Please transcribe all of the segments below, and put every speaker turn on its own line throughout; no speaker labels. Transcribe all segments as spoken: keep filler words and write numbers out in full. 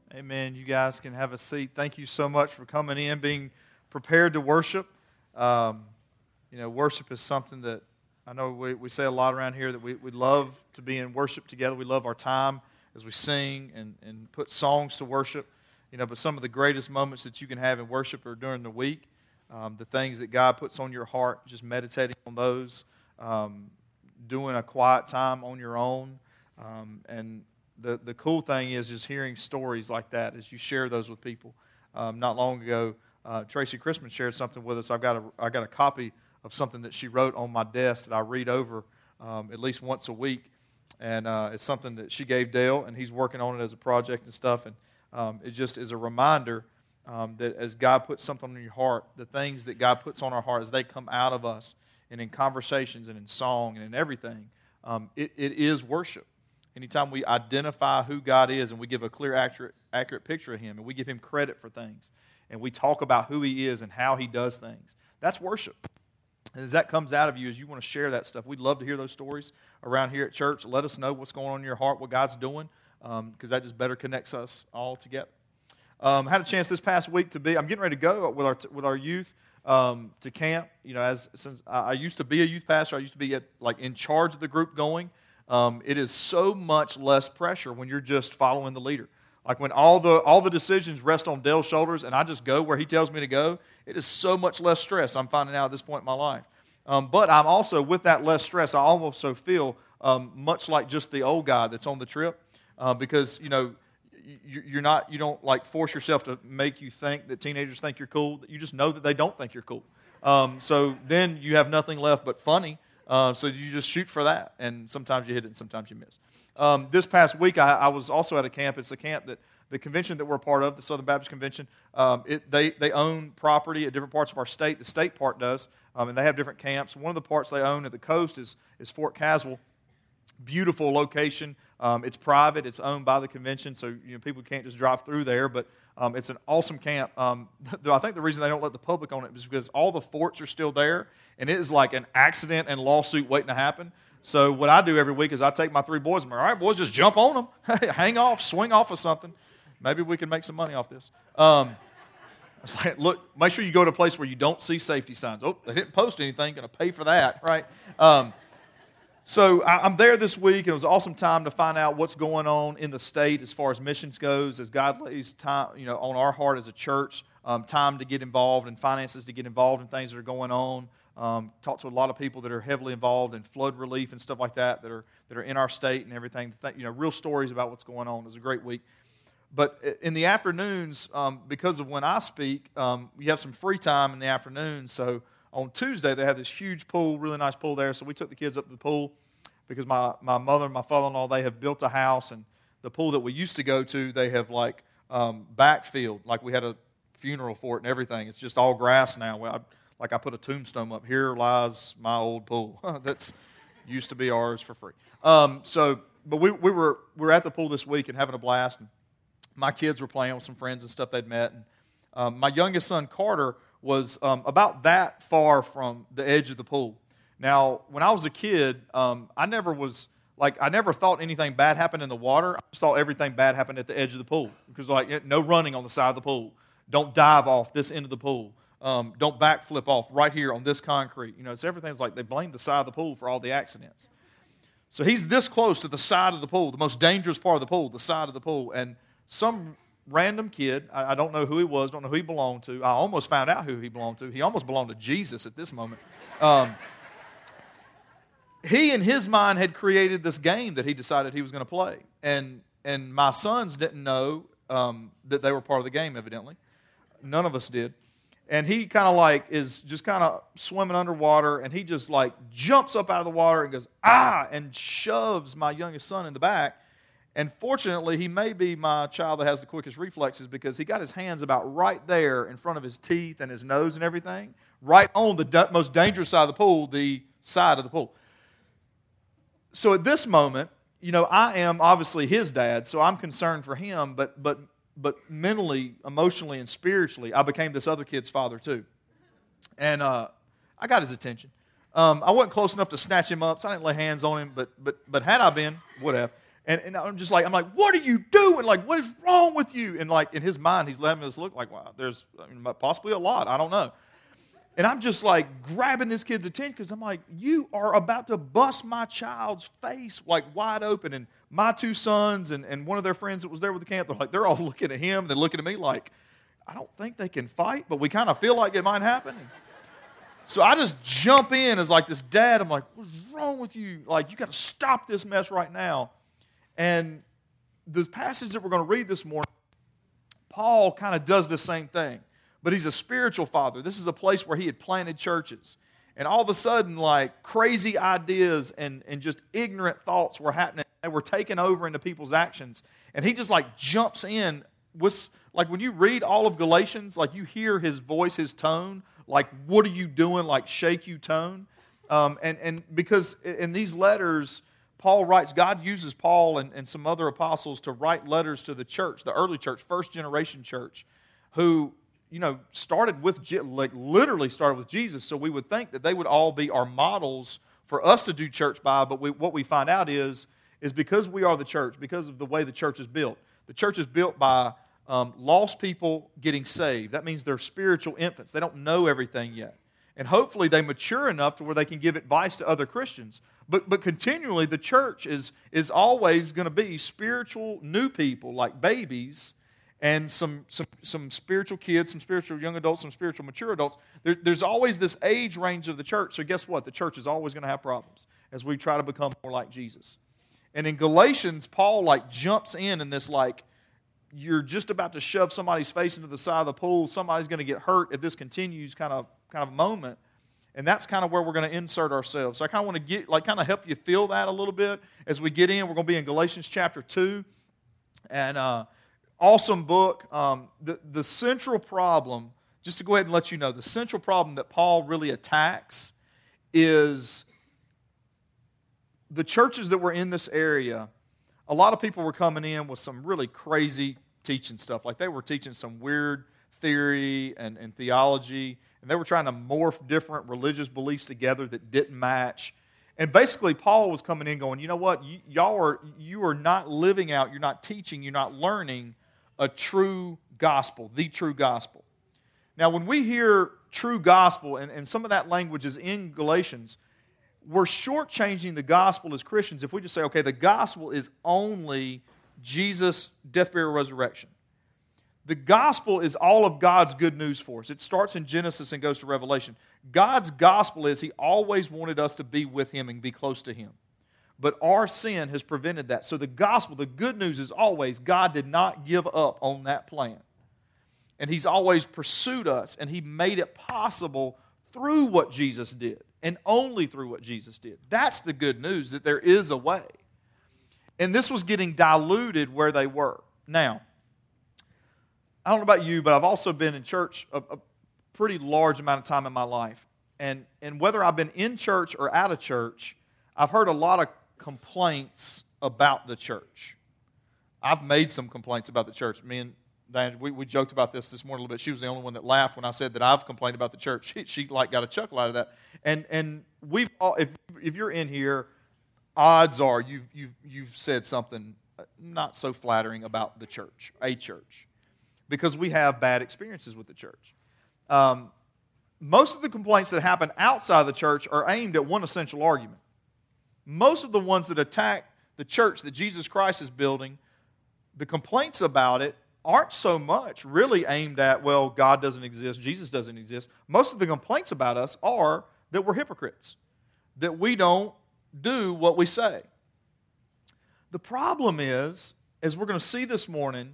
Amen. You guys can have a seat. Thank you so much for coming in, being prepared to worship. Um, you know, worship is something that I know we, we say a lot around here, that we, we love to be in worship together. We love our time as we sing and, and put songs to worship. You know, but some of the greatest moments that you can have in worship are during the week. Um, the things that God puts on your heart, just meditating on those, um, doing a quiet time on your own, um, and The the cool thing is just hearing stories like that as you share those with people. Um, not long ago, uh, Tracy Christman shared something with us. I've got a I got a copy of something that she wrote on my desk that I read over um, at least once a week, and uh, it's something that she gave Dale, and he's working on it as a project and stuff. And um, it just is a reminder um, that as God puts something on your heart, the things that God puts on our heart as they come out of us, and in conversations and in song and in everything, um, it, it is worship. Anytime we identify who God is and we give a clear, accurate, accurate picture of Him, and we give Him credit for things, and we talk about who He is and how He does things, that's worship. And as that comes out of you, as you want to share that stuff, we'd love to hear those stories around here at church. Let us know what's going on in your heart, what God's doing, because um, that just better connects us all together. Um, had a chance this past week to be, I'm getting ready to go with our with our youth um, to camp. You know, as since I used to be a youth pastor, I used to be at, like in charge of the group going. Um, it is so much less pressure when you're just following the leader. Like when all the all the decisions rest on Dale's shoulders and I just go where he tells me to go, it is so much less stress I'm finding out at this point in my life. Um, but I'm also, with that less stress, I almost so feel um, much like just the old guy that's on the trip uh, because, you know, you, you're not, you don't like force yourself to make you think that teenagers think you're cool. You just know that they don't think you're cool. Um, so then you have nothing left but funny. Uh, so you just shoot for that, and sometimes you hit it and sometimes you miss. Um, this past week, I, I was also at a camp. It's a camp that the convention that we're a part of, the Southern Baptist Convention, um, it, they, they own property at different parts of our state. The state part does, um, and they have different camps. One of the parts they own at the coast is, is Fort Caswell. Beautiful location. Um, it's private. It's owned by the convention, so you know people can't just drive through there, but um, it's an awesome camp. Um, I think the reason they don't let the public on it is because all the forts are still there, and it is like an accident and lawsuit waiting to happen. So what I do every week is I take my three boys and I'm like, all right, boys, just jump on them. Hang off, swing off of something. Maybe we can make some money off this. Um, it's like, look, make sure you go to a place where you don't see safety signs. Oh, they didn't post anything, going to pay for that, right? Um, so I, I'm there this week, and it was an awesome time to find out what's going on in the state as far as missions goes, as God lays time, you know, on our heart as a church, um, time to get involved and finances to get involved in things that are going on. Um, talked to a lot of people that are heavily involved in flood relief and stuff like that that are that are in our state and everything. You know, real stories about what's going on. It was a great week. But in the afternoons, um, because of when I speak, um, we have some free time in the afternoon. So on Tuesday, they have this huge pool, really nice pool there. So we took the kids up to the pool because my, my mother and my father-in-law, they have built a house. And the pool that we used to go to, they have like um, backfilled. Like we had a funeral for it and everything. It's just all grass now. Well, I, like I put a tombstone up. Here lies my old pool. That's used to be ours for free. Um, so, but we, we were we were at the pool this week and having a blast. And my kids were playing with some friends and stuff they'd met. And um, my youngest son, Carter, was um, about that far from the edge of the pool. Now, when I was a kid, um, I never was, like, I never thought anything bad happened in the water. I just thought everything bad happened at the edge of the pool. Because, like, no running on the side of the pool. Don't dive off this end of the pool. Um, don't backflip off right here on this concrete. You know, it's everything's like they blame the side of the pool for all the accidents. So he's this close to the side of the pool, the most dangerous part of the pool, the side of the pool. And some random kid, I, I don't know who he was, don't know who he belonged to. I almost found out who he belonged to. He almost belonged to Jesus at this moment. Um, he, in his mind, had created this game that he decided he was going to play. And and my sons didn't know um, that they were part of the game, evidently. None of us did. And he kind of like is just kind of swimming underwater, and he just like jumps up out of the water and goes, ah, and shoves my youngest son in the back. And fortunately, he may be my child that has the quickest reflexes because he got his hands about right there in front of his teeth and his nose and everything, right on the d- most dangerous side of the pool, the side of the pool. So at this moment, you know, I am obviously his dad, so I'm concerned for him, but but but mentally, emotionally, and spiritually, I became this other kid's father too. And uh, I got his attention. Um, I wasn't close enough to snatch him up, so I didn't lay hands on him, but but but had I been, would have. And, and I'm just like, I'm like, what are you doing? Like, what is wrong with you? And like, in his mind, he's letting this look like, wow, there's I mean, possibly a lot. I don't know. And I'm just like grabbing this kid's attention because I'm like, you are about to bust my child's face like wide open. And my two sons and, and one of their friends that was there with the camp, they're like, they're all looking at him. They're looking at me like, I don't think they can fight, but we kind of feel like it might happen. And so I just jump in as like this dad. I'm like, what's wrong with you? Like, you got to stop this mess right now. And the passage that we're going to read this morning, Paul kind of does the same thing. But he's a spiritual father. This is a place where he had planted churches. And all of a sudden, like, crazy ideas and, and just ignorant thoughts were happening. They were taking over into people's actions. And he just, like, jumps in with, like, when you read all of Galatians, like, you hear his voice, his tone, like, what are you doing, like, shake you tone. Um, and, and because in these letters, Paul writes, God uses Paul and, and some other apostles to write letters to the church, the early church, first generation church, who, you know, started with, like literally started with Jesus. So we would think that they would all be our models for us to do church by. But we, what we find out is, is because we are the church, because of the way the church is built. The church is built by um, lost people getting saved. That means they're spiritual infants. They don't know everything yet. And hopefully they mature enough to where they can give advice to other Christians. But but continually the church is, is always going to be spiritual new people, like babies, and some, some, some spiritual kids, some spiritual young adults, some spiritual mature adults. There, there's always this age range of the church. So guess what? The church is always going to have problems as we try to become more like Jesus. And in Galatians, Paul like jumps in in this like, you're just about to shove somebody's face into the side of the pool. Somebody's going to get hurt if this continues kind of kind of moment. And that's kind of where we're going to insert ourselves. So I kind of want to get like kind of help you feel that a little bit as we get in. We're going to be in Galatians chapter two. And uh awesome book. Um, the, the central problem, just to go ahead and let you know, the central problem that Paul really attacks is the churches that were in this area. A lot of people were coming in with some really crazy teaching stuff. Like they were teaching some weird theory and, and theology, and they were trying to morph different religious beliefs together that didn't match. And basically, Paul was coming in going, you know what, you, y'all are, you are not living out, you're not teaching, you're not learning a true gospel, the true gospel. Now, when we hear true gospel, and, and some of that language is in Galatians, we're shortchanging the gospel as Christians if we just say, okay, the gospel is only Jesus' death, burial, resurrection. The gospel is all of God's good news for us. It starts in Genesis and goes to Revelation. God's gospel is He always wanted us to be with Him and be close to Him. But our sin has prevented that. So the gospel, the good news is always God did not give up on that plan. And He's always pursued us, and He made it possible through what Jesus did, and only through what Jesus did. That's the good news, that there is a way. And this was getting diluted where they were. Now, I don't know about you, but I've also been in church a, a pretty large amount of time in my life. And, and whether I've been in church or out of church, I've heard a lot of complaints about the church. I've made some complaints about the church. Me and Diane, we, we joked about this this morning a little bit. She was the only one that laughed when I said that I've complained about the church. She, she like got a chuckle out of that. And and we've all, if if you're in here, odds are you've you've you've said something not so flattering about the church, a church, because we have bad experiences with the church. Um, most of the complaints that happen outside the church are aimed at one essential argument. Most of the ones that attack the church that Jesus Christ is building, the complaints about it aren't so much really aimed at, well, God doesn't exist, Jesus doesn't exist. Most of the complaints about us are that we're hypocrites, that we don't do what we say. The problem is, as we're going to see this morning,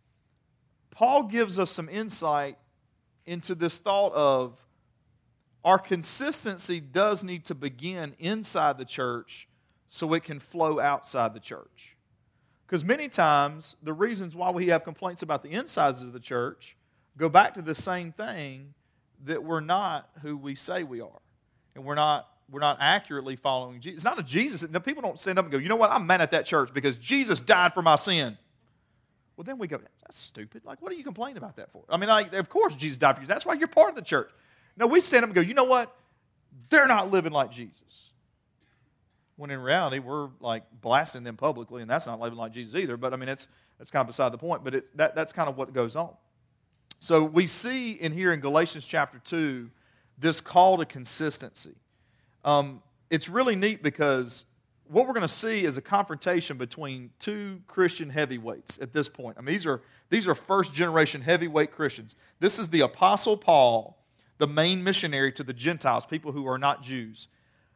Paul gives us some insight into this thought of our consistency does need to begin inside the church so it can flow outside the church. Because many times, the reasons why we have complaints about the insides of the church go back to the same thing, that we're not who we say we are. And we're not, we're not accurately following Jesus. It's not a Jesus. No, people don't stand up and go, you know what, I'm mad at that church because Jesus died for my sin. Well, then we go, that's stupid. Like, what are you complaining about that for? I mean, like, of course Jesus died for you. That's why you're part of the church. No, we stand up and go, you know what? They're not living like Jesus. when in reality we're like blasting them publicly, and that's not living like Jesus either. But I mean, it's that's kind of beside the point. But it, that that's kind of what goes on. So we see in here in Galatians chapter two this call to consistency. Um, it's really neat because what we're going to see is a confrontation between two Christian heavyweights at this point. I mean, these are these are first generation heavyweight Christians. This is the Apostle Paul, the main missionary to the Gentiles, people who are not Jews,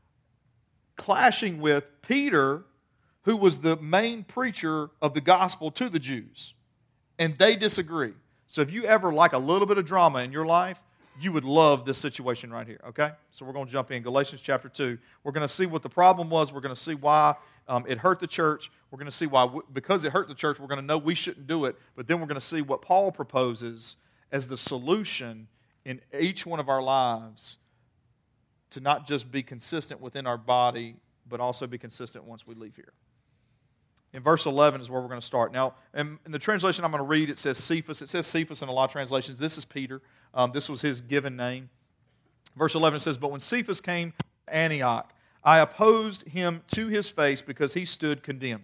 clashing with Peter, who was the main preacher of the gospel to the Jews. And they disagree. So if you ever like a little bit of drama in your life, you would love this situation right here, okay? So we're going to jump in. Galatians chapter two. We're going to see what the problem was. We're going to see why um, it hurt the church. We're going to see why, because it hurt the church, we're going to know we shouldn't do it. But then we're going to see what Paul proposes as the solution in each one of our lives to not just be consistent within our body, but also be consistent once we leave here. In verse eleven is where we're going to start. Now, in, in the translation I'm going to read, it says Cephas. It says Cephas in a lot of translations. This is Peter. Um, this was his given name. Verse eleven says, "But when Cephas came to Antioch, I opposed him to his face because he stood condemned."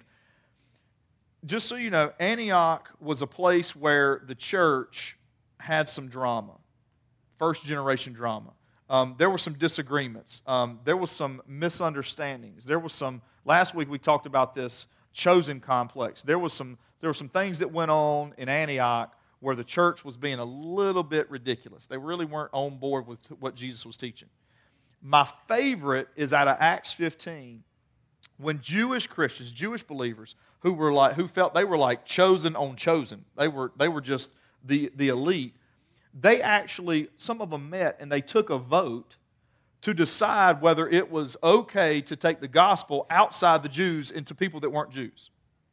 Just so you know, Antioch was a place where the church had some drama, first generation drama. Um, there were some disagreements. Um, there was some misunderstandings. There was some, last week we talked about this chosen complex. There was some there were some things that went on in Antioch where the church was being a little bit ridiculous. They really weren't on board with what Jesus was teaching. My favorite is out of Acts fifteen, when Jewish Christians, Jewish believers, who were like who felt they were like chosen on chosen. They were they were just the, the elite. They actually, some of them met and they took a vote to decide whether it was okay to take the gospel outside the Jews into people that weren't Jews.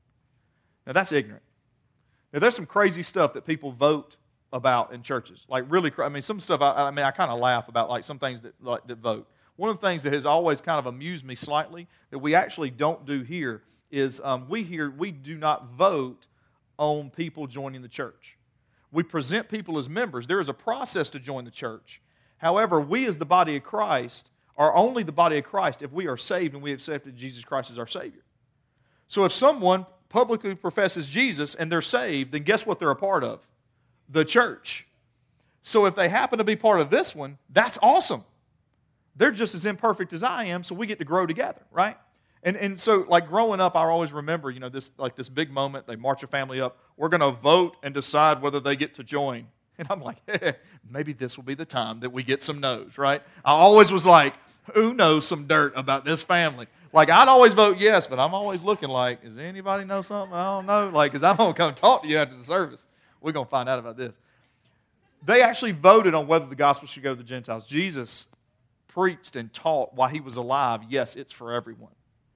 Now that's ignorant. Now there's some crazy stuff that people vote about in churches. Like really, I mean some stuff, I, I mean I kind of laugh about like some things that, like, that vote. One of the things that has always kind of amused me slightly that we actually don't do here is um, we here, we do not vote on people joining the church. We present people as members. There is a process to join the church. However, we as the body of Christ are only the body of Christ if we are saved and we have accepted Jesus Christ as our Savior. So if someone publicly professes Jesus and they're saved, then guess what they're a part of? The church. So if they happen to be part of this one, that's awesome. They're just as imperfect as I am, so we get to grow together, right? And and so like growing up, I always remember, you know, this like this big moment, they march a family up, we're going to vote and decide whether they get to join. And I'm like, hey, maybe this will be the time that we get some no's, right? I always was like, who knows some dirt about this family? Like, I'd always vote yes, but I'm always looking like, does anybody know something? I don't know. Like, because I'm going to come talk to you after the service. We're going to find out about this. They actually voted on whether the gospel should go to the Gentiles. Jesus preached and taught while he was alive, yes, it's for everyone.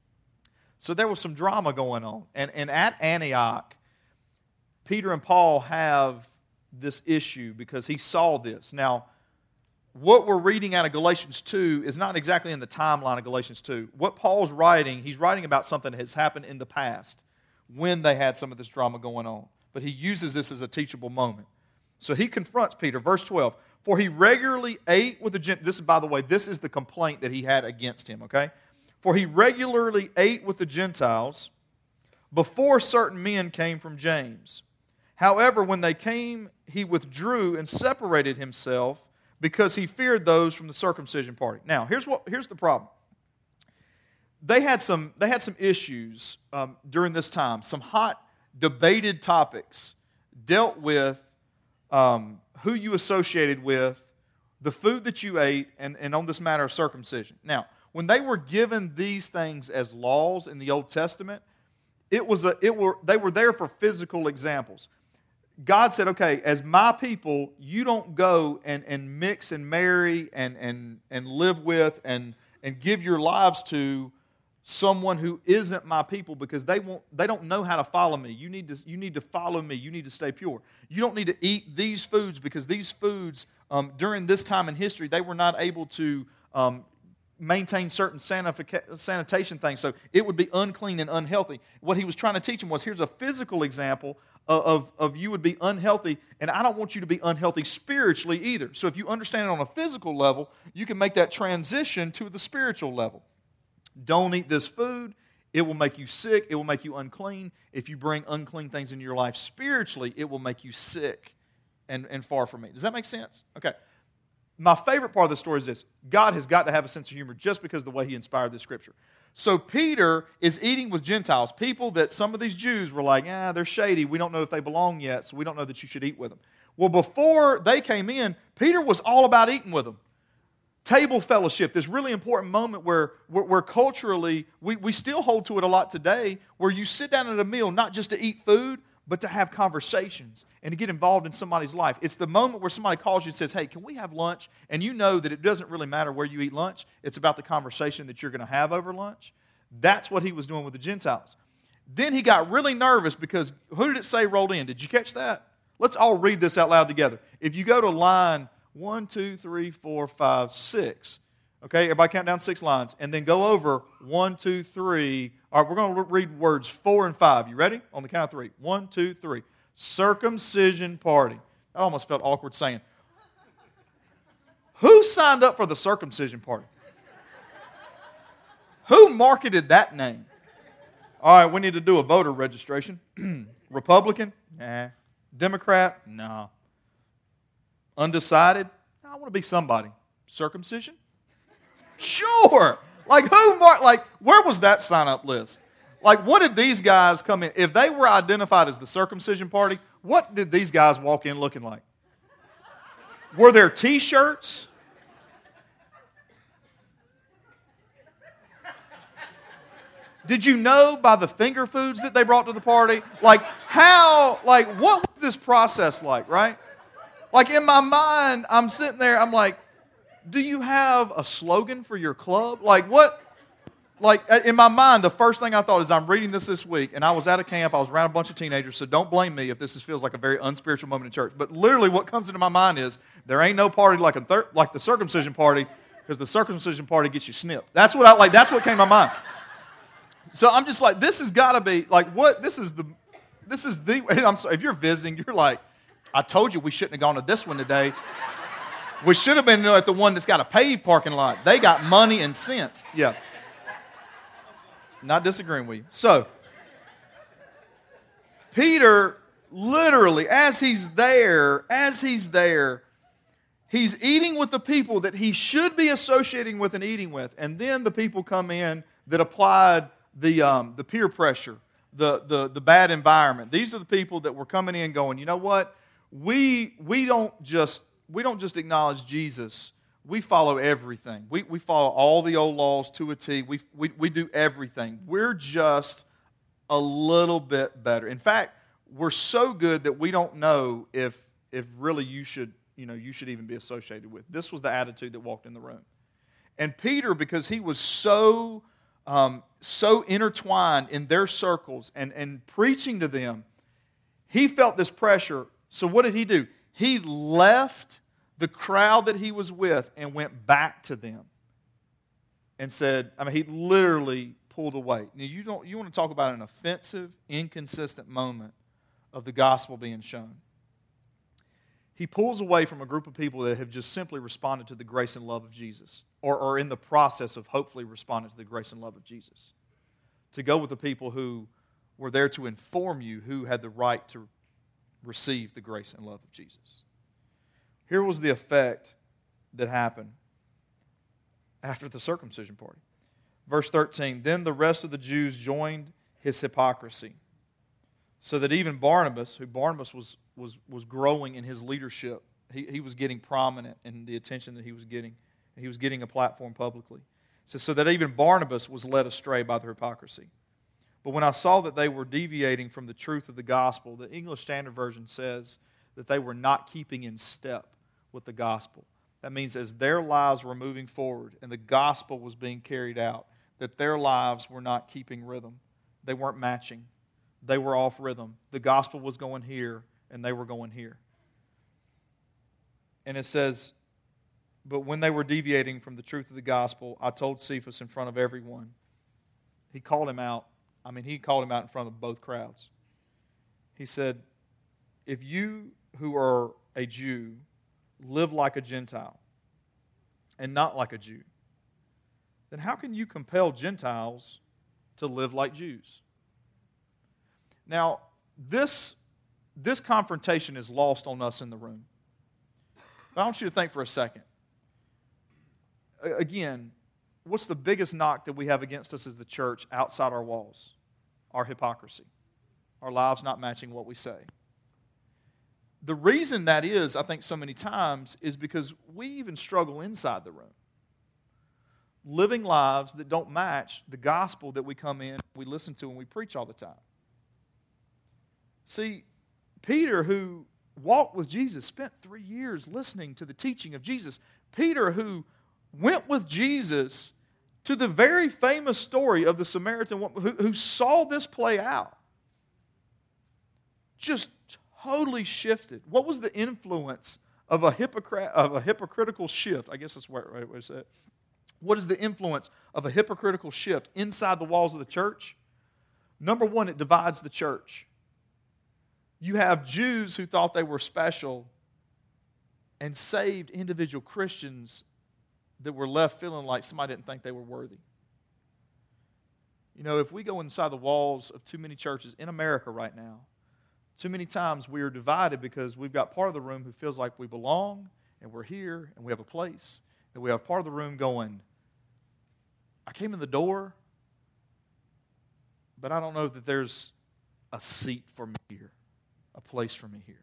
So there was some drama going on. And, and at Antioch, Peter and Paul have this issue because he saw this. Now, what we're reading out of Galatians two is not exactly in the timeline of Galatians two. What Paul's writing, he's writing about something that has happened in the past when they had some of this drama going on. But he uses this as a teachable moment. So he confronts Peter, verse twelve, "For he regularly ate with the Gentiles." This is, by the way, this is the complaint that he had against him, okay? "For he regularly ate with the Gentiles before certain men came from James. However, when they came, he withdrew and separated himself because he feared those from the circumcision party." Now, here's what here's the problem. They had some they had some issues um, during this time. Some hot debated topics dealt with um, who you associated with, the food that you ate, and, and on this matter of circumcision. Now, when they were given these things as laws in the Old Testament, it was a it were they were there for physical examples. God said, okay, as my people, you don't go and, and mix and marry and, and, and live with and, and give your lives to someone who isn't my people because they won't they don't know how to follow me. You need to you need to follow me. You need to stay pure. You don't need to eat these foods because these foods, um, during this time in history, they were not able to um, maintain certain sanitation things. So it would be unclean and unhealthy. What he was trying to teach them was, here's a physical example Of, of you would be unhealthy, and I don't want you to be unhealthy spiritually either. So if you understand it on a physical level, you can make that transition to the spiritual level. don't eat this food. It will make you sick. It will make you unclean. If you bring unclean things into your life spiritually, it will make you sick and, and far from me. Does that make sense? Okay. My favorite part of the story is this. God has got to have a sense of humor just because of the way he inspired this scripture. So Peter is eating with Gentiles, people that some of these Jews were like, ah, they're shady. We don't know if they belong yet, so we don't know that you should eat with them. Well, before they came in, Peter was all about eating with them. Table fellowship, this really important moment where, where, where culturally, we, we still hold to it a lot today, where you sit down at a meal not just to eat food, but to have conversations and to get involved in somebody's life. It's the moment where somebody calls you and says, hey, can we have lunch? And you know that it doesn't really matter where you eat lunch. It's about the conversation that you're going to have over lunch. That's what he was doing with the Gentiles. Then he got really nervous because who did it say rolled in? Did you catch that? Let's all read this out loud together. If you go to line one, two, three, four, five, six, okay, everybody count down six lines, and then go over one, two, three. All right, we're going to read words four and five. You ready? On the count of three. One, two, three. Circumcision party. That almost felt awkward saying. Who signed up for the circumcision party? Who marketed that name? All right, we need to do a voter registration. Republican? Nah. Democrat? No. Undecided? I want to be somebody. Circumcision? Sure. Like who marked, like where was that sign-up list? Like what did these guys come in? If they were identified as the circumcision party, what did these guys walk in looking like? Were there T-shirts? Did you know by the finger foods that they brought to the party? Like how, like what was this process like, right? Like in my mind, I'm sitting there, I'm like, do you have a slogan for your club? Like what, like in my mind, the first thing I thought is I'm reading this this week, and I was at a camp, I was around a bunch of teenagers, so don't blame me if this feels like a very unspiritual moment in church. But literally what comes into my mind is there ain't no party like a thir- like the circumcision party, because the circumcision party gets you snipped. That's what I like, that's what came to my mind. So I'm just like, this has got to be, like what, this is the, this is the, I'm sorry, if you're visiting, you're like, I told you we shouldn't have gone to this one today. We should have been at the one that's got a paved parking lot. They got money and sense. Yeah. Not disagreeing with you. So, Peter, literally, as he's there, as he's there, he's eating with the people that he should be associating with and eating with. And then the people come in that applied the, um, the peer pressure, the, the, the bad environment. These are the people that were coming in going, you know what? We, we don't just... We don't just acknowledge Jesus. We follow everything. We, we follow all the old laws to a T. We, we, we do everything. We're just a little bit better. In fact, we're so good that we don't know if, if really you should, you know, you should even be associated with. This was the attitude that walked in the room. And Peter, because he was so, um, so intertwined in their circles and, and preaching to them, he felt this pressure. So what did he do? He left the crowd that he was with and went back to them and said, I mean, he literally pulled away. Now, you don't, you want to talk about an offensive, inconsistent moment of the gospel being shown. He pulls away from a group of people that have just simply responded to the grace and love of Jesus, or are in the process of hopefully responding to the grace and love of Jesus, to go with the people who were there to inform you who had the right to receive the grace and love of Jesus. Here was the effect that happened after the circumcision party. Verse thirteen, then the rest of the Jews joined his hypocrisy, so that even Barnabas, who Barnabas was, was, was growing in his leadership, he, he was getting prominent in the attention that he was getting. He was getting a platform publicly. So, so that even Barnabas was led astray by their hypocrisy. But when I saw that they were deviating from the truth of the gospel, the English Standard Version says that they were not keeping in step with the gospel. That means as their lives were moving forward and the gospel was being carried out, that their lives were not keeping rhythm. They weren't matching. They were off rhythm. The gospel was going here and they were going here. And it says, but when they were deviating from the truth of the gospel, I told Cephas in front of everyone. He called him out. I mean, he called him out in front of both crowds. He said, if you who are a Jew live like a Gentile and not like a Jew, then how can you compel Gentiles to live like Jews? Now, this, this confrontation is lost on us in the room. But I want you to think for a second. Again, what's the biggest knock that we have against us as the church outside our walls? Our hypocrisy. Our lives not matching what we say. The reason that is, I think, so many times is because we even struggle inside the room. Living lives that don't match the gospel that we come in, we listen to, and we preach all the time. See, Peter, who walked with Jesus, spent three years listening to the teaching of Jesus. Peter, who went with Jesus to the very famous story of the Samaritan woman, who, who saw this play out, just totally shifted. What was the influence of a hypocrite of a hypocritical shift? I guess that's the right way to say it. What is the influence of a hypocritical shift inside the walls of the church? Number one, it divides the church. You have Jews who thought they were special and saved individual Christians that were left feeling like somebody didn't think they were worthy. You know, if we go inside the walls of too many churches in America right now, too many times we are divided because we've got part of the room who feels like we belong and we're here and we have a place. And we have part of the room going, I came in the door, but I don't know that there's a seat for me here, a place for me here.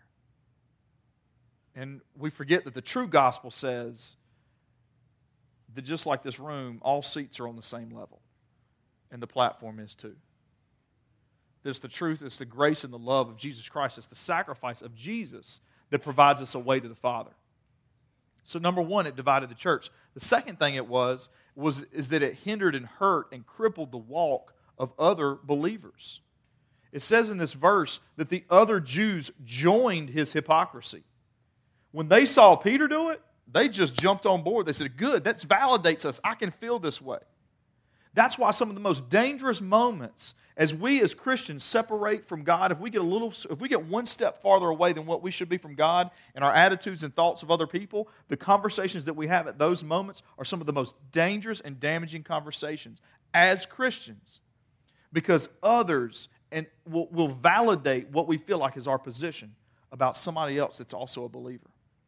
And we forget that the true gospel says that just like this room, all seats are on the same level. And the platform is too. It's the truth, it's the grace and the love of Jesus Christ. It's the sacrifice of Jesus that provides us a way to the Father. So number one, it divided the church. The second thing it was, was is that it hindered and hurt and crippled the walk of other believers. It says in this verse that the other Jews joined his hypocrisy. When they saw Peter do it, they just jumped on board. They said, good, that validates us. I can feel this way. That's why some of the most dangerous moments as we as Christians separate from God, if we get a little, if we get one step farther away than what we should be from God and our attitudes and thoughts of other people, the conversations that we have at those moments are some of the most dangerous and damaging conversations as Christians, because others and will, will validate what we feel like is our position about somebody else that's also a believer.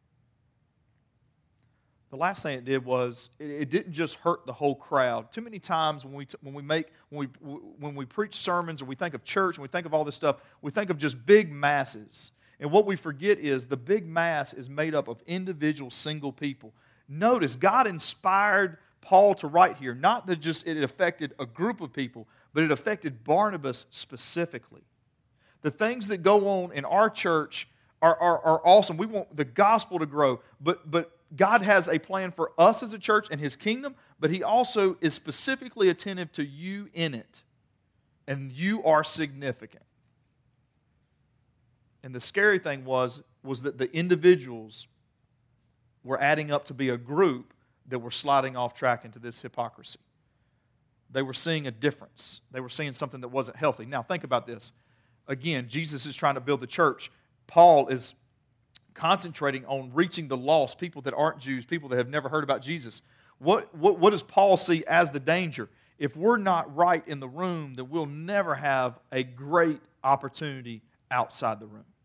The last thing it did was it, it didn't just hurt the whole crowd. Too many times when we when we make when we when we preach sermons or we think of church and we think of all this stuff, we think of just big masses. And what we forget is the big mass is made up of individual single people. Notice God inspired Paul to write here, not that just it affected a group of people, but it affected Barnabas specifically. The things that go on in our church are, are, are awesome. We want the gospel to grow, but but God has a plan for us as a church and His kingdom, but He also is specifically attentive to you in it. And you are significant. And the scary thing was, was that the individuals were adding up to be a group that were sliding off track into this hypocrisy. They were seeing a difference. They were seeing something that wasn't healthy. Now, think about this. Again, Jesus is trying to build the church. Paul is concentrating on reaching the lost, people that aren't Jews, people that have never heard about Jesus. What, what, what does Paul see as the danger? If we're not right in the room, then we'll never have a great opportunity outside the room.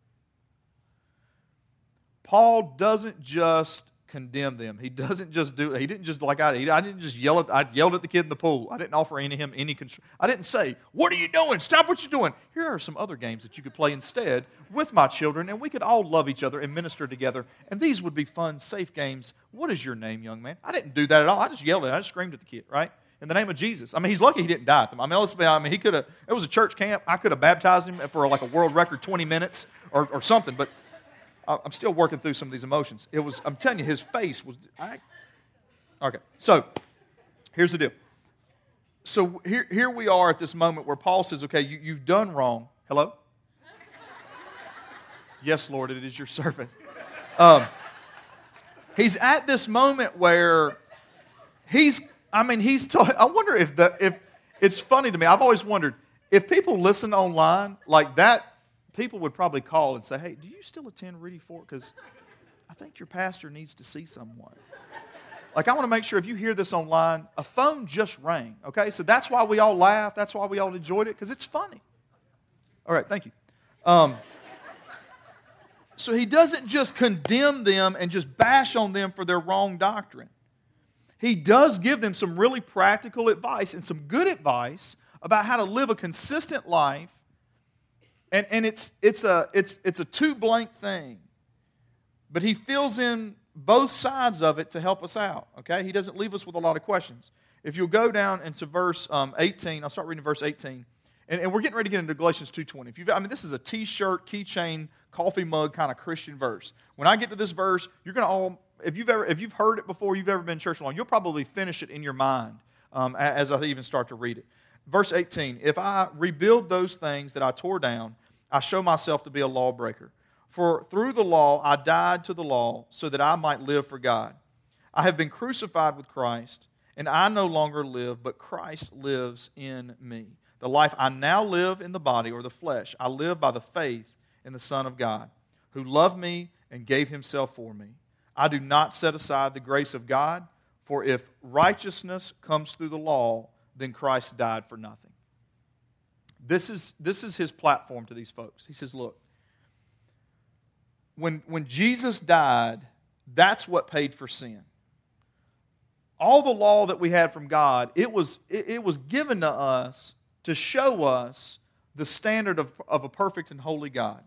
Paul doesn't just condemn them. He doesn't just do it. He didn't just like I did. I didn't just yell at I yelled at the kid in the pool. I didn't offer any him any control. I didn't say, "What are you doing? Stop what you're doing." Here are some other games that you could play instead with my children, and we could all love each other and minister together. And these would be fun, safe games. What is your name, young man? I didn't do that at all. I just yelled at him. I just screamed at the kid, right? In the name of Jesus. I mean, he's lucky he didn't die at them. I mean, let's be, I mean, he could have. It was a church camp. I could have baptized him for like a world record twenty minutes or, or something, but I'm still working through some of these emotions. It was, I'm telling you, his face was, I, okay. So, here's the deal. So, here, here we are at this moment where Paul says, okay, you, you've done wrong. Hello? Yes, Lord, it is your servant. Um, he's at this moment where he's, I mean, he's, t- I wonder if the, if, it's funny to me. I've always wondered, if people listen online like that, people would probably call and say, hey, do you still attend Reedy Fort? Because I think your pastor needs to see someone. Like, I want to make sure if you hear this online, a phone just rang, okay? So that's why we all laugh. That's why we all enjoyed it, because it's funny. All right, thank you. Um, so he doesn't just condemn them and just bash on them for their wrong doctrine. He does give them some really practical advice and some good advice about how to live a consistent life. And, and it's, it's, a, it's, it's a two-blank thing. But he fills in both sides of it to help us out, okay? He doesn't leave us with a lot of questions. If you'll go down into verse um, eighteen, I'll start reading verse eighteen. And, and we're getting ready to get into Galatians two twenty. If you've, I mean, this is a T-shirt, keychain, coffee mug kind of Christian verse. When I get to this verse, you're going to all, if you've ever, if you've heard it before, you've ever been in church long, you'll probably finish it in your mind um, as I even start to read it. Verse eighteen, if I rebuild those things that I tore down, I show myself to be a lawbreaker. For through the law I died to the law so that I might live for God. I have been crucified with Christ, and I no longer live, but Christ lives in me. The life I now live in the body or the flesh, I live by the faith in the Son of God, who loved me and gave himself for me. I do not set aside the grace of God, for if righteousness comes through the law, then Christ died for nothing. This is, this is his platform to these folks. He says, look, When, when Jesus died, that's what paid for sin. All the law that we had from God, it was, it, it was given to us to show us the standard of, of a perfect and holy God.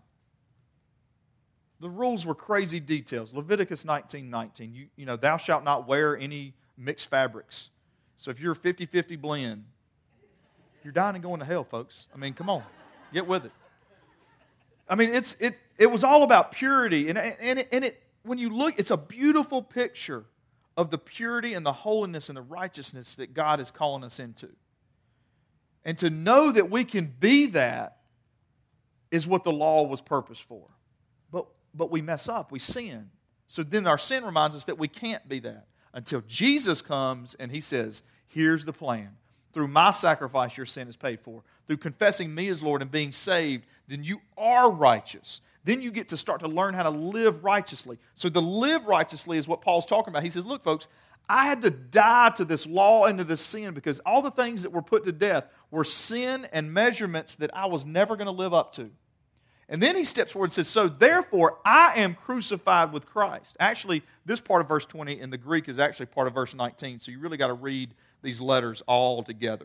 The rules were crazy details. Leviticus nineteen nineteen, you, you know, thou shalt not wear any mixed fabrics. So if you're a fifty-fifty blend, you're dying and going to hell, folks. I mean, come on, get with it. I mean, it's it it was all about purity, and and it, and it when you look, it's a beautiful picture of the purity and the holiness and the righteousness that God is calling us into. And to know that we can be that is what the law was purposed for. But but we mess up, we sin. So then our sin reminds us that we can't be that until Jesus comes and he says, here's the plan. Through my sacrifice, your sin is paid for. Through confessing me as Lord and being saved, then you are righteous. Then you get to start to learn how to live righteously. So to live righteously is what Paul's talking about. He says, look, folks, I had to die to this law and to this sin because all the things that were put to death were sin and measurements that I was never going to live up to. And then he steps forward and says, so therefore I am crucified with Christ. Actually, this part of verse twenty in the Greek is actually part of verse nineteen, so you really got to read these letters all together.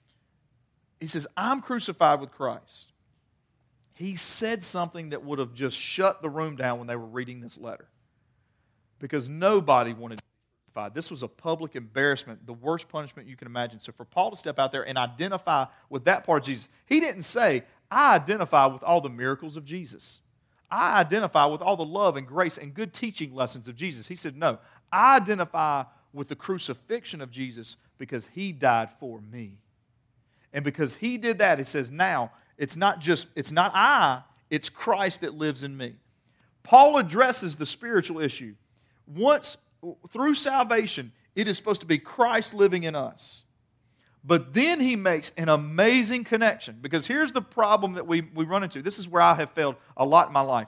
He says, I'm crucified with Christ. He said something that would have just shut the room down when they were reading this letter. Because nobody wanted to be crucified. This was a public embarrassment, the worst punishment you can imagine. So for Paul to step out there and identify with that part of Jesus, he didn't say, I identify with all the miracles of Jesus. I identify with all the love and grace and good teaching lessons of Jesus. He said, no, I identify with the crucifixion of Jesus because he died for me. And because he did that, it says now, it's not just, it's not I, it's Christ that lives in me. Paul addresses the spiritual issue. Once, through salvation, it is supposed to be Christ living in us. But then he makes an amazing connection. Because here's the problem that we, we run into. This is where I have failed a lot in my life.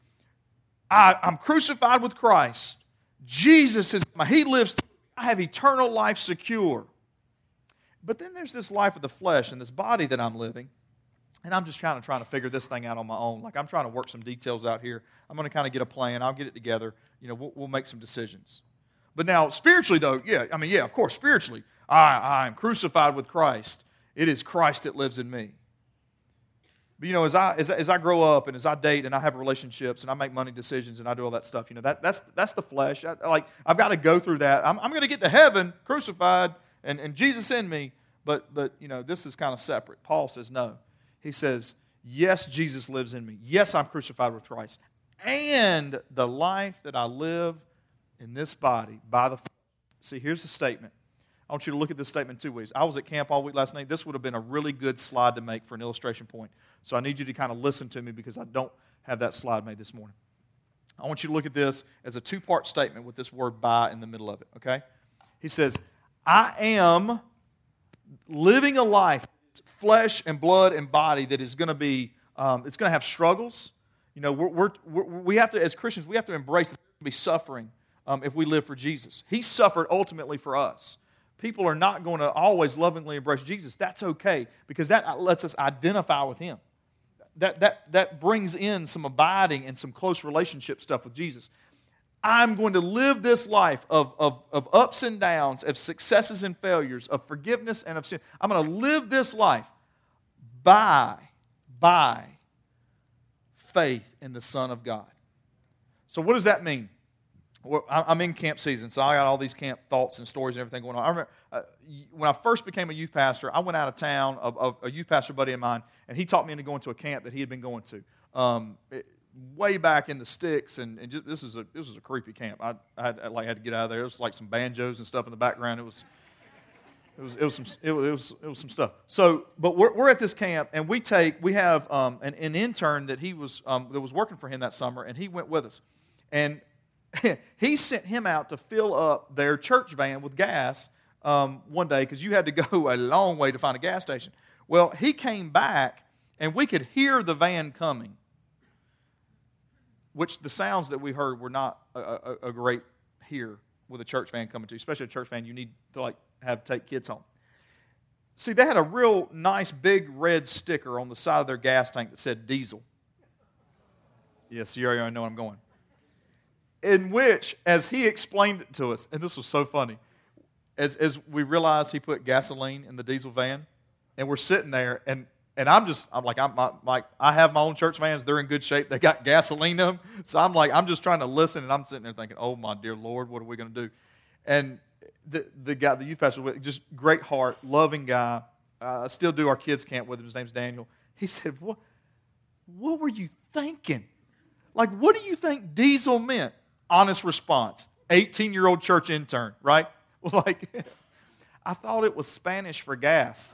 I, I'm crucified with Christ. Jesus is my, he lives, I have eternal life secure. But then there's this life of the flesh and this body that I'm living. And I'm just kind of trying to figure this thing out on my own. Like I'm trying to work some details out here. I'm going to kind of get a plan. I'll get it together. You know, we'll, we'll make some decisions. But now, spiritually though, yeah, I mean, yeah, of course, spiritually, I, I am crucified with Christ. It is Christ that lives in me. But you know, as I, as, as I grow up and as I date and I have relationships and I make money decisions and I do all that stuff, you know, that, that's, that's the flesh. I, like, I've got to go through that. I'm, I'm going to get to heaven crucified and, and Jesus in me. But, but, you know, this is kind of separate. Paul says no. He says, yes, Jesus lives in me. Yes, I'm crucified with Christ. And the life that I live in this body by the... See, here's the statement. I want you to look at this statement two ways. I was at camp all week last night. This would have been a really good slide to make for an illustration point. So I need you to kind of listen to me because I don't have that slide made this morning. I want you to look at this as a two-part statement with this word by in the middle of it, okay? He says, I am living a life, flesh and blood and body that is going to be, um, it's going to have struggles. You know, we're, we're, we're, we have to, as Christians, we have to embrace that there will be suffering um, if we live for Jesus. He suffered ultimately for us. People are not going to always lovingly embrace Jesus. That's okay, because that lets us identify with Him. That, that, that brings in some abiding and some close relationship stuff with Jesus. I'm going to live this life of, of, of ups and downs, of successes and failures, of forgiveness and of sin. I'm going to live this life by, by faith in the Son of God. So what does that mean? Well, I'm in camp season, so I got all these camp thoughts and stories and everything going on. I remember uh, when I first became a youth pastor, I went out of town, a, a, a youth pastor buddy of mine, and he taught me into going to a camp that he had been going to. Um, it, way back in the sticks, and, and just, this is a this was a creepy camp. I, I, had, I like had to get out of there. It was like some banjos and stuff in the background. It was it was it was some it was it was some stuff. So, but we're we're at this camp, and we take we have um, an, an intern that he was um, that was working for him that summer, and he went with us, and he sent him out to fill up their church van with gas um, one day, because you had to go a long way to find a gas station. Well, he came back, and we could hear the van coming, which the sounds that we heard were not a, a, a great hear with a church van coming to, especially a church van you need to like have take kids home. See, they had a real nice big red sticker on the side of their gas tank that said diesel. Yes, you already know where I'm going. In which, as he explained it to us, and this was so funny, as, as we realized he put gasoline in the diesel van, and we're sitting there, and And I'm just, I'm like, I'm like, I have my own church vans. They're in good shape. They got gasoline in them. So I'm like, I'm just trying to listen, and I'm sitting there thinking, oh, my dear Lord, what are we going to do? And the the guy, the youth pastor, just great heart, loving guy. Uh, I still do our kids' camp with him. His name's Daniel. He said, what, what were you thinking? Like, what do you think diesel meant? Honest response. eighteen-year-old church intern, right? Like, I thought it was Spanish for gas.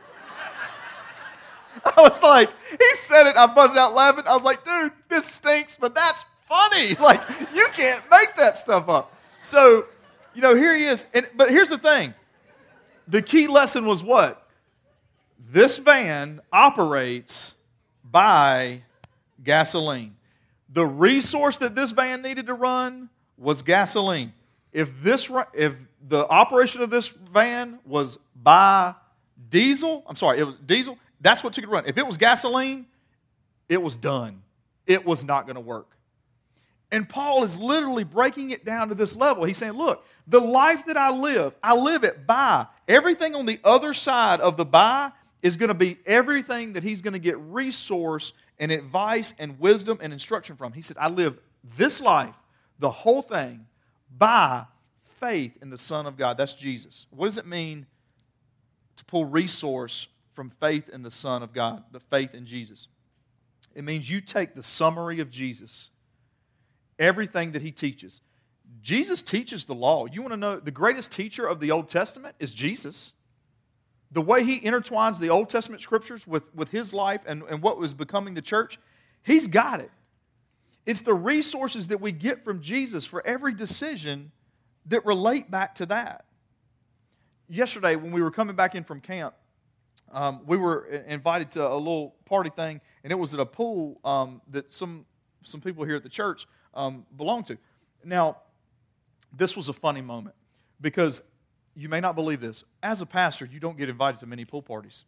I was like, he said it, I buzzed out laughing. I was like, dude, this stinks, but that's funny. Like, you can't make that stuff up. So, you know, here he is. And, but here's the thing. The key lesson was what? This van operates by gasoline. The resource that this van needed to run was gasoline. If this, if the operation of this van was by diesel, I'm sorry, it was diesel, that's what took it to run. If it was gasoline, it was done. It was not going to work. And Paul is literally breaking it down to this level. He's saying, look, the life that I live, I live it by. Everything on the other side of the by is going to be everything that he's going to get resource and advice and wisdom and instruction from. He said, I live this life, the whole thing, by faith in the Son of God. That's Jesus. What does it mean to pull resource from faith in the Son of God, the faith in Jesus? It means you take the summary of Jesus, everything that He teaches. Jesus teaches the law. You want to know, the greatest teacher of the Old Testament is Jesus. The way He intertwines the Old Testament Scriptures with, with His life and, and what was becoming the church, He's got it. It's the resources that we get from Jesus for every decision that relate back to that. Yesterday, when we were coming back in from camp, Um, we were invited to a little party thing, and it was at a pool um, that some some people here at the church um, belong to. Now, this was a funny moment, because you may not believe this. As a pastor, you don't get invited to many pool parties.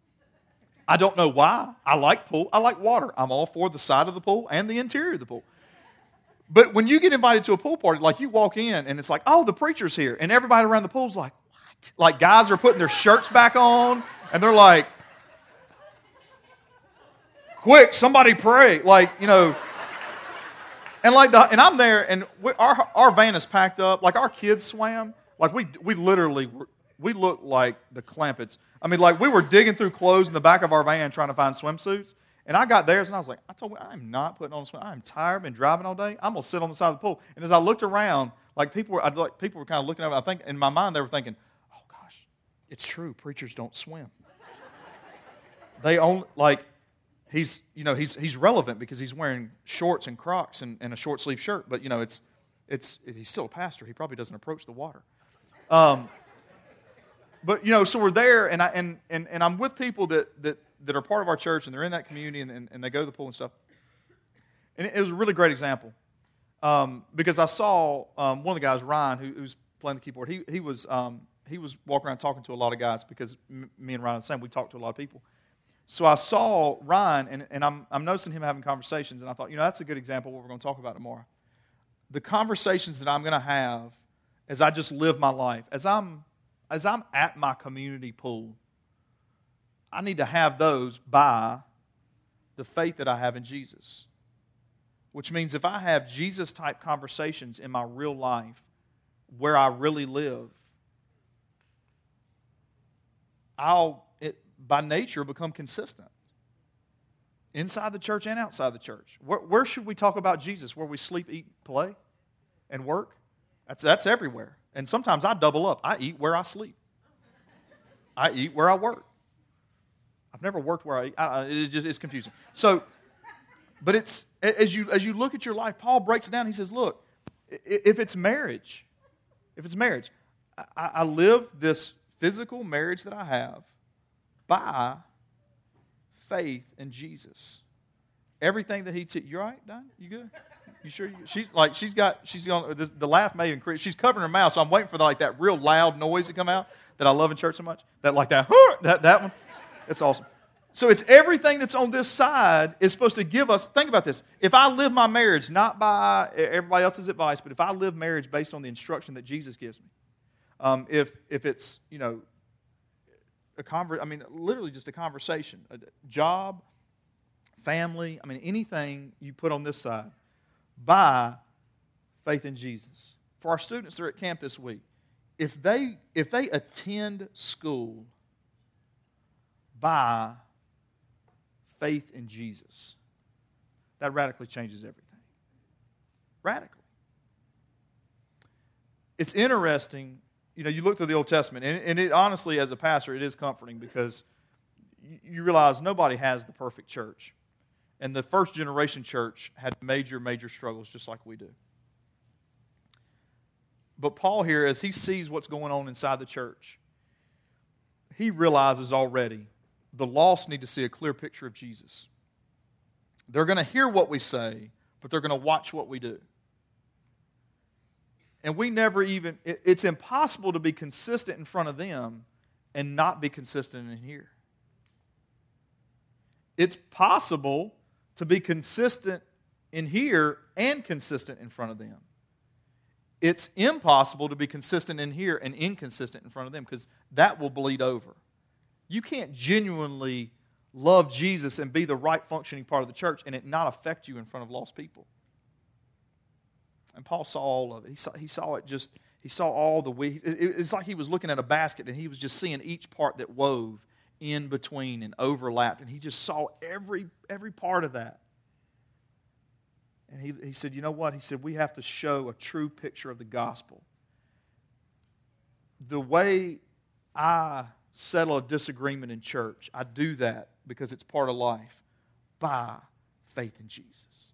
I don't know why. I like pool. I like water. I'm all for the side of the pool and the interior of the pool. But when you get invited to a pool party, like you walk in, and it's like, oh, the preacher's here, and everybody around the pool's like, what? Like guys are putting their shirts back on, and they're like, quick, somebody pray. Like, you know. And like, the, and I'm there, and we, our our van is packed up. Like, our kids swam. Like, we we literally, we looked like the Clampetts. I mean, like, we were digging through clothes in the back of our van trying to find swimsuits. And I got theirs, and I was like, I told me, I'm not putting on a swim. I'm tired, been driving all day. I'm going to sit on the side of the pool. And as I looked around, like, people were, I'd, like, people were kind of looking over. I think, in my mind, they were thinking, oh, gosh, it's true. Preachers don't swim. They only, like, he's, you know, he's he's relevant because he's wearing shorts and Crocs and, and a short sleeve shirt. But, you know, it's, it's, he's still a pastor. He probably doesn't approach the water. Um, but, you know, so we're there, and, I, and, and, and I'm with people that, that, that are part of our church, and they're in that community, and, and, and they go to the pool and stuff. And it was a really great example. um, because I saw um, one of the guys, Ryan, who, who's playing the keyboard. He he was um, he was walking around talking to a lot of guys because m- me and Ryan are the same. We talk to a lot of people. So I saw Ryan, and, and I'm I'm noticing him having conversations, and I thought, you know, that's a good example of what we're going to talk about tomorrow. The conversations that I'm going to have as I just live my life, as I'm as I'm at my community pool, I need to have those by the faith that I have in Jesus. Which means if I have Jesus-type conversations in my real life, where I really live, I'll, it, by nature, become consistent. Inside the church and outside the church. Where, where should we talk about Jesus? Where we sleep, eat, play, and work? That's, that's everywhere. And sometimes I double up. I eat where I sleep. I eat where I work. I've never worked where I eat. I, it just, it's confusing. So... But it's as you as you look at your life, Paul breaks it down. He says, look, if it's marriage, if it's marriage, I, I live this physical marriage that I have by faith in Jesus. Everything that he took. You all right, Don? You good? You sure? You, she's like she's got she's on this, the laugh may increase. She's covering her mouth, so I'm waiting for the, like that real loud noise to come out that I love in church so much. That like that that that one. It's awesome. So it's everything that's on this side is supposed to give us, think about this, if I live my marriage not by everybody else's advice, but if I live marriage based on the instruction that Jesus gives me, um, if if it's, you know, a conver- I mean, literally just a conversation, a job, family, I mean, anything you put on this side, by faith in Jesus. For our students that are at camp this week, if they if they attend school by faith in Jesus, that radically changes everything. Radically. It's interesting, you know, you look through the Old Testament, and, and it honestly, as a pastor, it is comforting because you, you realize nobody has the perfect church. And the first generation church had major, major struggles just like we do. But Paul here, as he sees what's going on inside the church, he realizes already the lost need to see a clear picture of Jesus. They're going to hear what we say, but they're going to watch what we do. And we never even, it, it's impossible to be consistent in front of them and not be consistent in here. It's possible to be consistent in here and consistent in front of them. It's impossible to be consistent in here and inconsistent in front of them because that will bleed over. You can't genuinely love Jesus and be the right functioning part of the church and it not affect you in front of lost people. And Paul saw all of it. He saw, he saw it just, he saw all the, it, it's like he was looking at a basket and he was just seeing each part that wove in between and overlapped. And he just saw every, every part of that. And he, he said, you know what? He said, we have to show a true picture of the gospel. The way I settle a disagreement in church, I do that because it's part of life by faith in Jesus.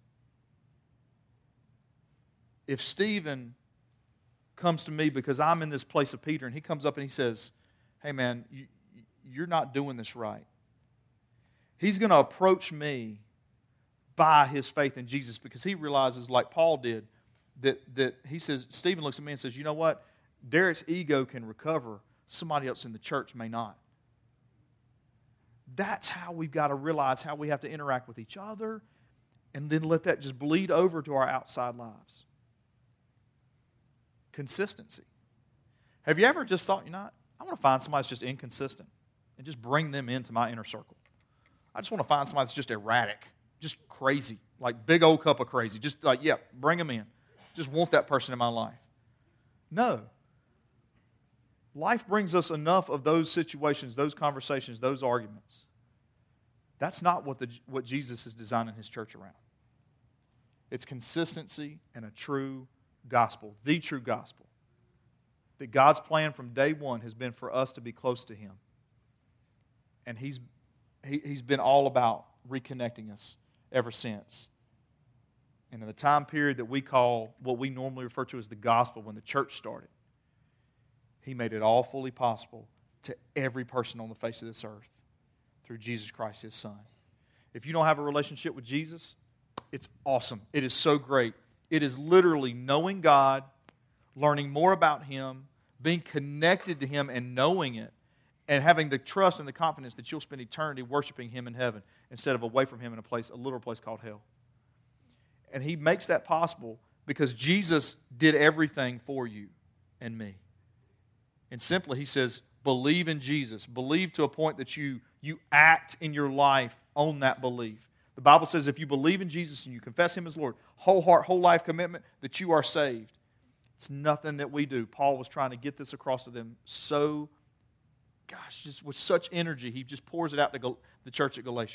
If Stephen comes to me because I'm in this place of Peter and he comes up and he says, hey man, you, you're not doing this right. He's going to approach me by his faith in Jesus because he realizes, like Paul did, that, that he says, Stephen looks at me and says, you know what? Derek's ego can recover. Somebody else in the church may not. That's how we've got to realize how we have to interact with each other and then let that just bleed over to our outside lives. Consistency. Have you ever just thought, you know, I want to find somebody that's just inconsistent and just bring them into my inner circle. I just want to find somebody that's just erratic, just crazy, like big old cup of crazy. Just like, yeah, bring them in. Just want that person in my life. No. Life brings us enough of those situations, those conversations, those arguments. That's not what, the, what Jesus is designing his church around. It's consistency and a true gospel, the true gospel. That God's plan from day one has been for us to be close to him. And he's, he, he's been all about reconnecting us ever since. And in the time period that we call what we normally refer to as the gospel, when the church started, he made it all fully possible to every person on the face of this earth through Jesus Christ, his Son. If you don't have a relationship with Jesus, it's awesome. It is so great. It is literally knowing God, learning more about Him, being connected to Him and knowing it, and having the trust and the confidence that you'll spend eternity worshiping Him in heaven instead of away from Him in a place, a literal place called hell. And He makes that possible because Jesus did everything for you and me. And simply, He says, believe in Jesus. Believe to a point that you, you act in your life on that belief. The Bible says if you believe in Jesus and you confess Him as Lord, whole heart, whole life commitment, that you are saved. It's nothing that we do. Paul was trying to get this across to them so, gosh, just with such energy. He just pours it out to Gal- the church at Galatia.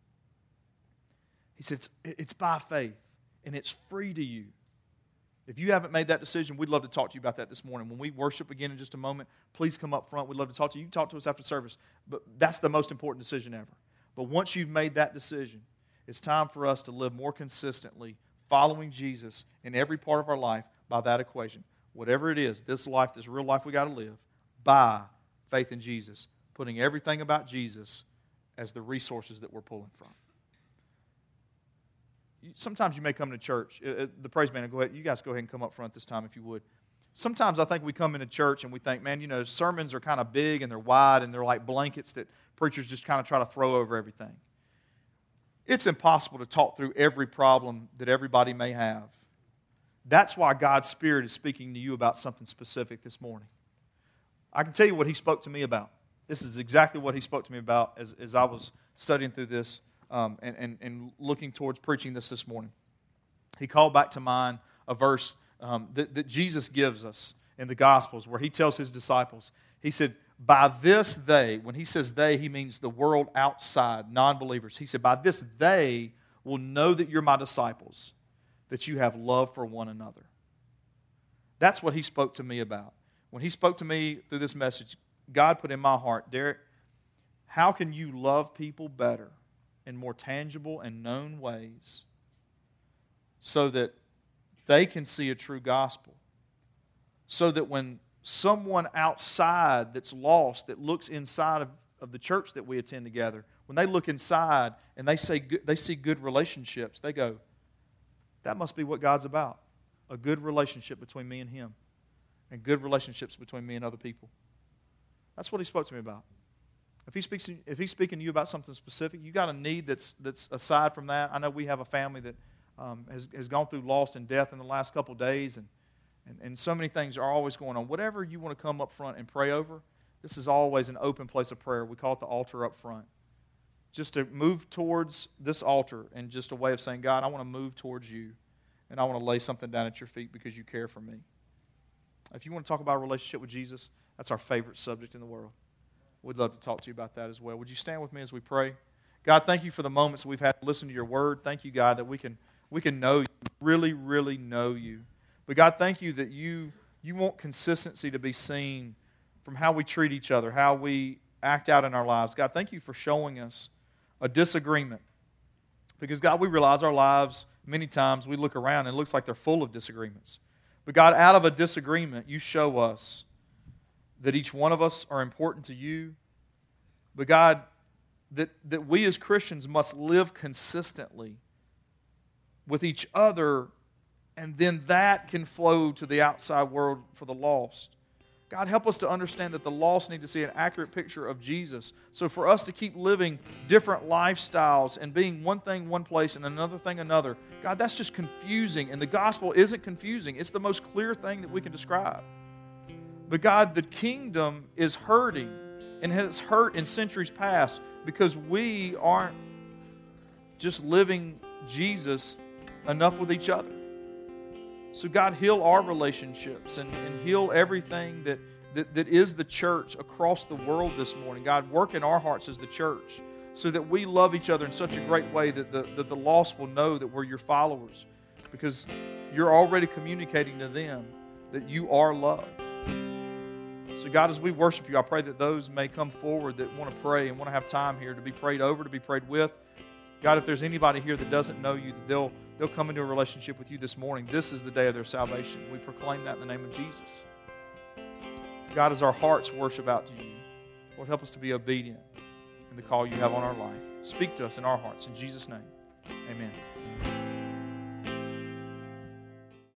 He said, it's, it's by faith, and it's free to you. If you haven't made that decision, we'd love to talk to you about that this morning. When we worship again in just a moment, please come up front. We'd love to talk to you. You can talk to us after service. But that's the most important decision ever. But once you've made that decision, it's time for us to live more consistently following Jesus in every part of our life by that equation. Whatever it is, this life, this real life we got to live, by faith in Jesus, putting everything about Jesus as the resources that we're pulling from. Sometimes you may come to church. The praise band, go ahead. You guys go ahead and come up front this time if you would. Sometimes I think we come into church and we think, man, you know, sermons are kind of big and they're wide and they're like blankets that preachers just kind of try to throw over everything. It's impossible to talk through every problem that everybody may have. That's why God's Spirit is speaking to you about something specific this morning. I can tell you what He spoke to me about. This is exactly what He spoke to me about as, as I was studying through this um, and, and, and looking towards preaching this this morning. He called back to mind a verse um, that, that Jesus gives us in the Gospels where He tells His disciples, He said, by this they, when He says they, He means the world outside, non-believers. He said, by this they will know that you're my disciples, that you have love for one another. That's what He spoke to me about. When He spoke to me through this message, God put in my heart, Derek, how can you love people better in more tangible and known ways so that they can see a true gospel? So that when someone outside that's lost, that looks inside of, of the church that we attend together, when they look inside and they say they see good relationships, they go, that must be what God's about. A good relationship between me and Him. And good relationships between me and other people. That's what He spoke to me about. If he speaks, if He's speaking to you about something specific, you got a need that's that's aside from that. I know we have a family that um, has, has gone through loss and death in the last couple of days, and, and, and so many things are always going on. Whatever you want to come up front and pray over, this is always an open place of prayer. We call it the altar up front. Just to move towards this altar and just a way of saying, God, I want to move towards you, and I want to lay something down at your feet because you care for me. If you want to talk about a relationship with Jesus, that's our favorite subject in the world. We'd love to talk to you about that as well. Would you stand with me as we pray? God, thank you for the moments we've had to listen to your word. Thank you, God, that we can we can know you, really, really know you. But God, thank you that you you want consistency to be seen from how we treat each other, how we act out in our lives. God, thank you for showing us a disagreement. Because, God, we realize our lives, many times we look around and it looks like they're full of disagreements. But God, out of a disagreement, you show us that each one of us are important to you. But God, that, that we as Christians must live consistently with each other, and then that can flow to the outside world for the lost. God, help us to understand that the lost need to see an accurate picture of Jesus. So for us to keep living different lifestyles and being one thing one place and another thing another, God, that's just confusing. And the gospel isn't confusing. It's the most clear thing that we can describe. But God, the kingdom is hurting and has hurt in centuries past because we aren't just living Jesus enough with each other. So God, heal our relationships and, and heal everything that, that, that is the church across the world this morning. God, work in our hearts as the church so that we love each other in such a great way that the, that the lost will know that we're your followers, because you're already communicating to them that you are love. So God, as we worship you, I pray that those may come forward that want to pray and want to have time here to be prayed over, to be prayed with. God, if there's anybody here that doesn't know you, that they'll, they'll come into a relationship with you this morning. This is the day of their salvation. We proclaim that in the name of Jesus. God, as our hearts worship out to you, Lord, help us to be obedient in the call you have on our life. Speak to us in our hearts. In Jesus' name, amen.